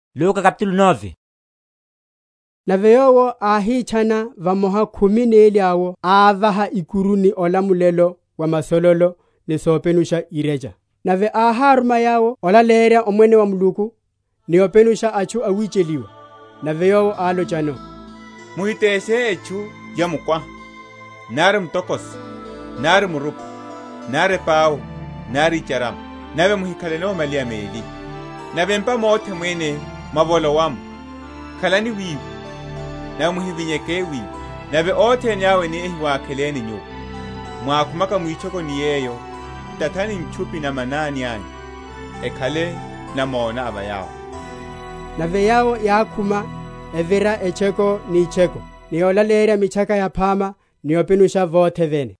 Luka kapitulu 9. Naveyowo ahichana vamoha 12 awo avaha ikuruni olamulelo wa masololo ni sopenusha ireja. Nave aharuma yawo olaleria omwene wa muluku ni openusha achu awicheliwa. Naveyowo alochano. Muhiteshe echu ya mukwa, nare mtokos, nare murupu, nare pao, nare charam, nave muhikaleno malia meli. Nave mpa mote mwene mavolo wamu, kalani wivu, na muhivinyeke wivu, nave ote nyawe ni ehi wakeleni nyu. Mwakumaka mwichoko ni yeyo, tatani mchupi na manani ani, ekale na mona abayao. Nave yao yakuma evira echeko ni cheko, ni olaleria michaka ya pama ni openusha vote vene.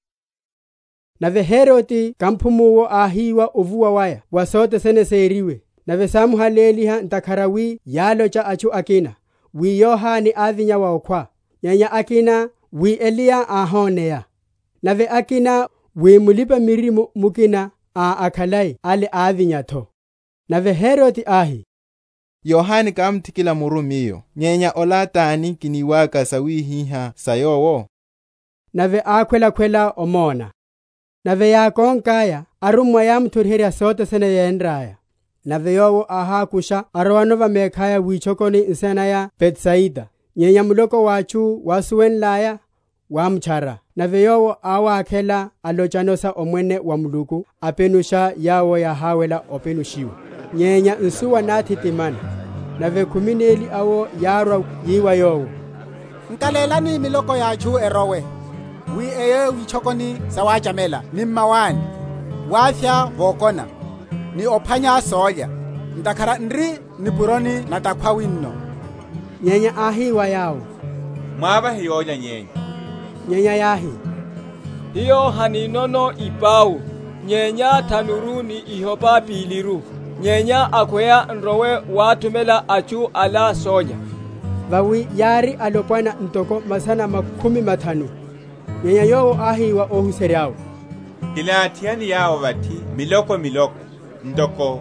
Nave Heroti kampumuwo ahiwa uvuwa waya, wasote sene seiriwe. Nave samuhaleliha ntakarawi yalocha achu akina, wi Yohani avinya waokwa, nyanya akina wi Elia ahoneya. Nave akina wi mulipa mirimu mukina akalai ali avinya to. Nave Heroti ahi. Yohani kamtikila murumiyo, nyenya olatani kiniwaka sawihiha sayowo. Nave akwela omona. Nave yakonkaya arumwa yamturhiria sote sene yendraya. Nave yowo ahakusha arwano vamekaya wichokoni insena ya Betsaida. Nyenya muloko wachu wasuwenlaya wamchara. Nave yowo awakela alochanosa omwene wa muluku apenusha yawo ya hawela openushiwa. Nyenya nsuwa natitimana. Nave 12 awo yarwa yiwa yowo. Nkalelani miloko yachu erowe. Wi eye wichokoni sawajamela ni mawani. Wafya vokona. Ni opanya soya. Ndakara nri ni buroni na takwa winno. Nyenya ahiwa yawo. Mwaba hiyoja nyenya. Nyenya yahi. Hiyo haninono ipau. Nyenya tanuruni ihopa piliru. Nyenya akwea nrowe watumela achu ala soya. Vawi yari alopana ntoko masana 15. Nyenya yowo ahiwa ohuseriawo. Kilatiani yao vati miloko ndoko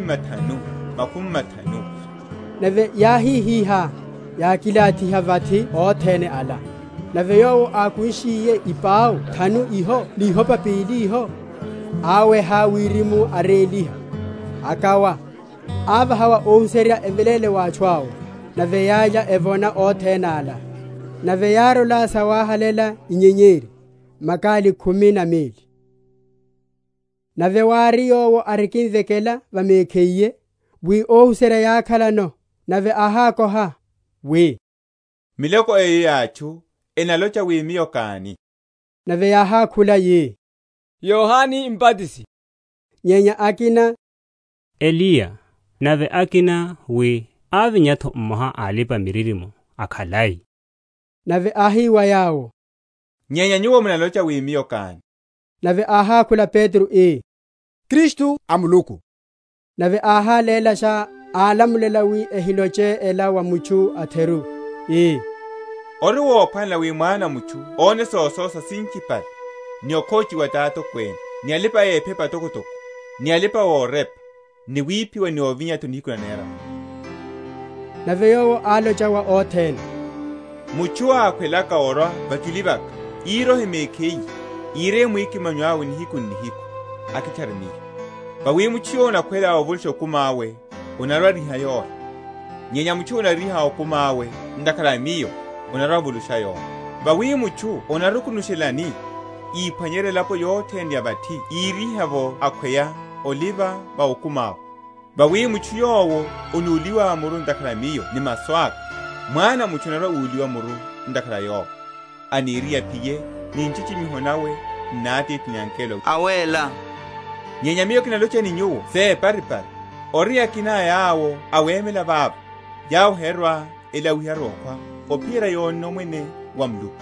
50. Nave yahihiha ya kilatiha vati otene ala. Nave yowo akuishiye ipao tanu iho lihopa pili iho. Awe hawirimu areliha. Akawa ava hawa ohuseria evelele wachwao. Nave yaja evona otene ala. Nave yarola sawahalela inyenyeri makali 12. Nave wari yowo arikinzekela vamekeye wi ohusera yakhalano. Nave ahakoha wi miloko eye yachu enalocha wimiyo kani. Nave yahakula ye Yohani Mbatizi. Nyenya akina Elia. Nave akina wi avinyatho mmoha alipa miririmo akhalai. Nave ahiwa yawo. Nyenya nyuwo mnalocha wimiyo kani. Nave ahakula Petru Kristu amuluku. Nave ahalela sha alamulela wi ehiloche ela wa muchu atheru. Ori wophanla wi mwana muchu one sososa sinkipal. Ni okochi wa tato kwen. Ni alipa pepa tokotoko. Ni alipa wo rep. Ni wipi wa ni ovinya tunikuna nera. Nave yowo alocha wa oten. Muchu akwelaka ora batulibaka. Iro hemekei. Ire mwiki manywawe ni hiku. Akicharani. Bawi muchu na kwela ovulsho kumawe. Unarwa riha yor. Nyenya muchu unariha okumawe. Ndakala miyo. Unarwa vulusha yor. Bawi muchu unarukunushelani. Ipanyere lapo yote ndi abati. Iriha vo akwea oliva ba okumawe. Bawi muchu yowo unuliwa muru ndakala miyo ni maswaka. Mwana muchu unarwa uliwa muru ndakala yor. Aniria piye ni nchichi mihonawe nati tinyankelo. Awela. Nyenya miyo kinalocha ni nyuwo. Se paripari. Oria kina yawo awemela babu. Yao herwa ela uharokwa. Opira yono mwene wa mluku.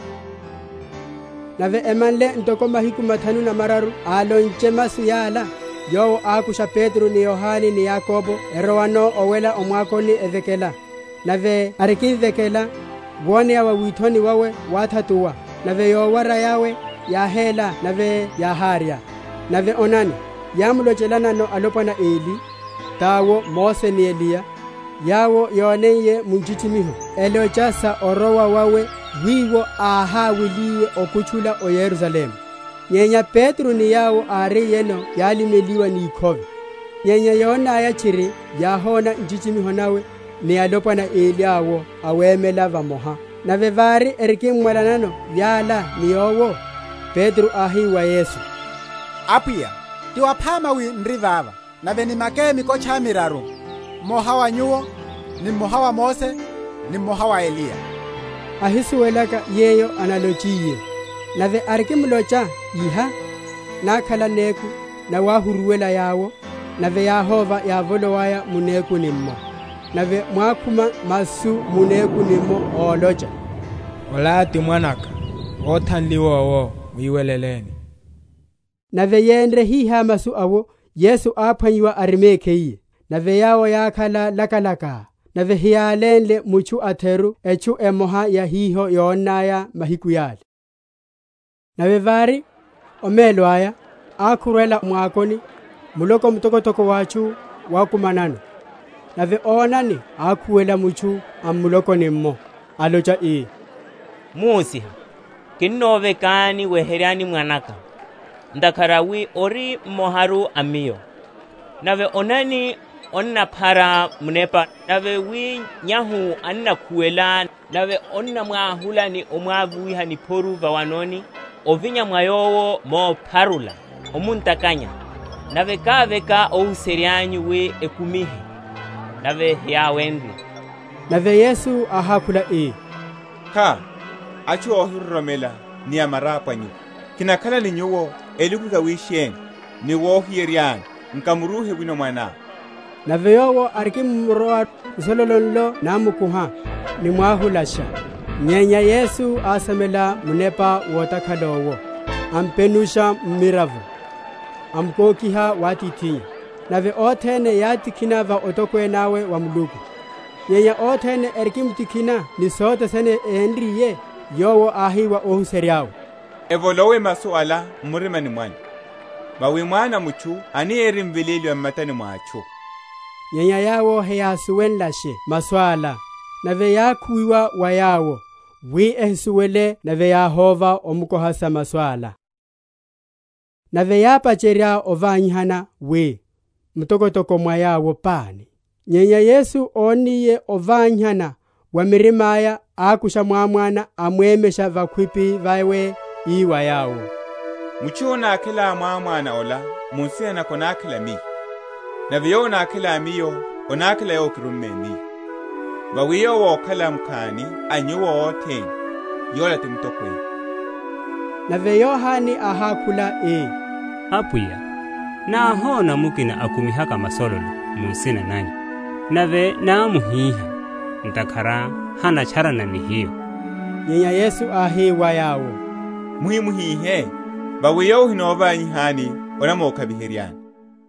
Nave emanle ntoko mahiku 5 alonche masuyala. Yowo akusha Petru ni Yohani ni Yakobo erowano owela omwakoni evekela. Nave arikinzekela wone yawa withoni wawe wathatuwa. Nave yowara yawe yahela nave yaharia. Nave onani yamulochelana no alopana Eli tawo Mose ni Elia yawo yoneye munchichimiho elochasa orowa wawe wiwo ahawiliye okuchula o Yerusalemu. Nyenya Petro ni yawo ari yeno yalimeliwa ni ikhove. Nyenya yona yachiri yahona nchichimiho nawe ni alopwa na Eliawo awemela vamoha. Na vevari erikimwalanano yala ni yowo. Petro ahiwa Yesu. Apuya, tiwaphama wi nrivava, na veni makemi kocha miraru. Moha wa nyuo, ni moha wa Mose, ni moha wa Elia. Ahisuwelaka yeyo analochiye. Na ve arikimlocha iha, na kala neku, na wahuruwela yawo, na ve Yahova yavolowaya muneku nimmo. Na ve mwakuma masu muneku nimmo olocha. Olati mwanaka, othanliwowo wiweleleni. Na ve yendre hiha masu awo, Yesu aphanyiwa arimekeiye. Na ve yawo yakhala lakalaka. Na ve hiyalenle muchu atheru echu emoha ya hiho yonaya mahiku yale. Na ve vari omelo aya akurela mwakoni muloko mtokotoko wachu wakumanano. Na ve onani akuwela muchu amuloko nimmo alocha Musiha kinove kani weherani mwanaka ndakarawi ori moharu amiyo. Nave onani onna para munepa nave wi nyahu anna kuela nave onna mwahulani omwavuiha ni poru vawanoni ovinya mwayowo mo parula omuntakanya nave kaveka ouserianyu we ekumihe nave yawendi. Nave Yesu ahakula Ha, achu ohiromela ni amarapanyu. Kinakala ni nyuwo elikuka wishen ni wohirian nkamuruhe wino mwana. Nave yowo arikimroa isololonlo namukuha ni mwahulasha. Nyenya Yesu asamela munepa wotakalowo. Ampenusha miravu. Amkokiha watitinya. Nave othene yatikinava otokwe nawe wa muluku. Nyenya othene erikimtikina ni sote sene endriye yowo ahiwa ohuseriawo. Evolowe masuala murima ni mwana. Bawe mwana muchu ani erimveleli wa matani mwacho. Nyenya yawo heyasuwenlashe maswala. Nave yakuiwa wa yawo. Wi ehisuwele nave Yahova omukohasa maswala. Nave yapacheria ovanyihana we. Mtokotoko mwa yawo pani. Nyenya Yesu oniye ovanyihana wa mirimaya akusha mwana amwemesha vakwipi vaiwe iwa yawo. Muchu na akila mwana ola munsia na kona akila mi. Na viyo na akila miyo ona akila yo kirume Bawiyo wo kala mkani anyuwa oten yola timtokwe. Na ve Yohani ahakula Apuya na hona mukina akumihaka masololo musina nanyi. Nave na muhiha ntakara hana charana ni hiyo. Nyenya Yesu ahiwa yawo. Muhimu hihe bawiyo hinova nyihani onamoka biheriani.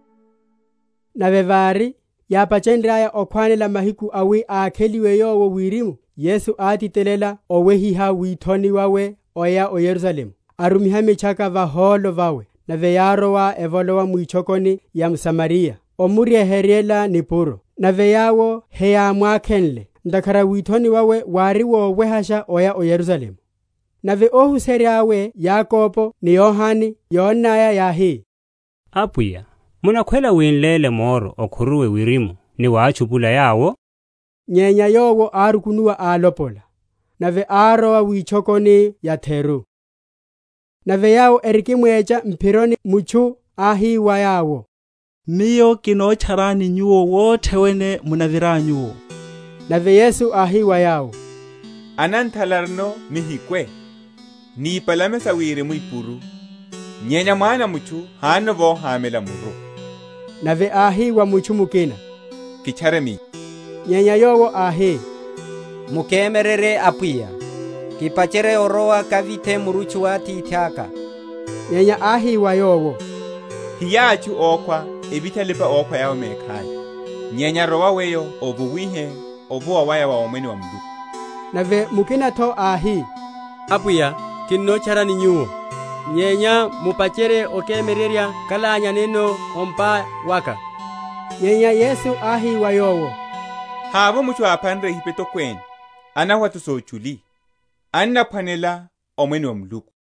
Na ve vari yapachendraya okwanela mahiku awi akheliwe yowo wirimu. Yesu atitelela owehiha withoni wawe oya o Yerusalemu. Arumiha michaka vaholo vawe. Na ve yarowa evolowa mwichokoni ya Msamaria. Omuria heriela nipuro. Na ve yawo heya mwakhenle. Ndakara withoni wawe wariwo wehasha oya o Yerusalemu. Na ve ohuseriawe Yakobo ni Yohani yonaya yahi. Apuya munakwela winlele moro okuruwe wirimu ni wachupula yawo. Nyenya yowo arukunuwa alopola. Na ve arowa wichokoni ya Theru. Na ve yawo erikimwecha mpironi muchu ahiwa yawo. Miyo kinocharani nyuo wote wene munaviranyuo. Na ve Yesu ahiwa yawo. Anantalarno mihikwe. Ni palamesa wire muipuru. Nyenya mwana muchu hano vo hamela muru. Na ve ahiwa muchu mukina. Kicharemi. Nyenya yowo ahi. Mukemerere apuya. Kipachere oroa kavite muruchu wati itiaka. Nyenya ahiwa yowo. Hiyachu okwa ebitalipa okwa yao mekai. Nyenya rowa weyo obuwihe obuwa waya wa omweni wa mdu. Na ve mukina to ahi. Apuya kinocharani nyuo. Nyenya mupachere okemereria kalanya neno ompa waka. Nyenya Yesu ahiwa yowo. havo mucho aphanre hipeto kwene, ana watu sochuli, anna phanela omweni wa muluku.